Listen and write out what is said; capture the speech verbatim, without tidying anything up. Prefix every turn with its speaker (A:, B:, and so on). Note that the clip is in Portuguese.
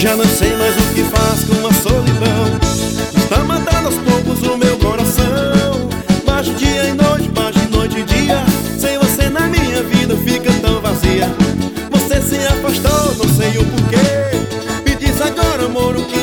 A: Já não sei mais o que faz com a solidão. Está matando aos poucos o meu coração. Baixo dia e noite, baixo noite e dia. Sem você na minha vida fica tão vazia. Você se afastou, não sei o porquê. Me diz agora, amor, o que